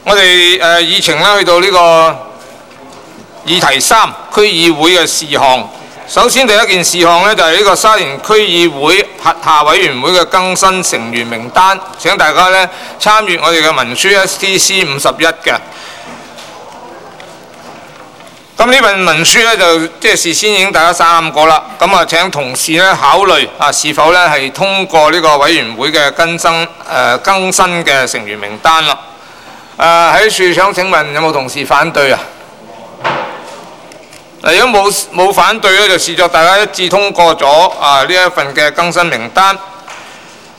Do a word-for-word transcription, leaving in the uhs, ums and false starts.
我哋誒議程咧去到呢個議題三區議會嘅事項。首先第一件事項咧就係呢個沙田區議會轄下委員會嘅更新成員名單。請大家咧參閱我哋嘅文書 S T C 五十一嘅。咁呢份文書咧就即係事先已經大家三過啦。咁啊請同事咧考慮啊是否咧係通過呢個委員會嘅更新誒、呃、更新嘅成員名單啦。誒喺處想請問有冇同事反對啊？嗱，如果冇冇反對咧，就視作大家一致通過咗啊呢一份嘅更新名單。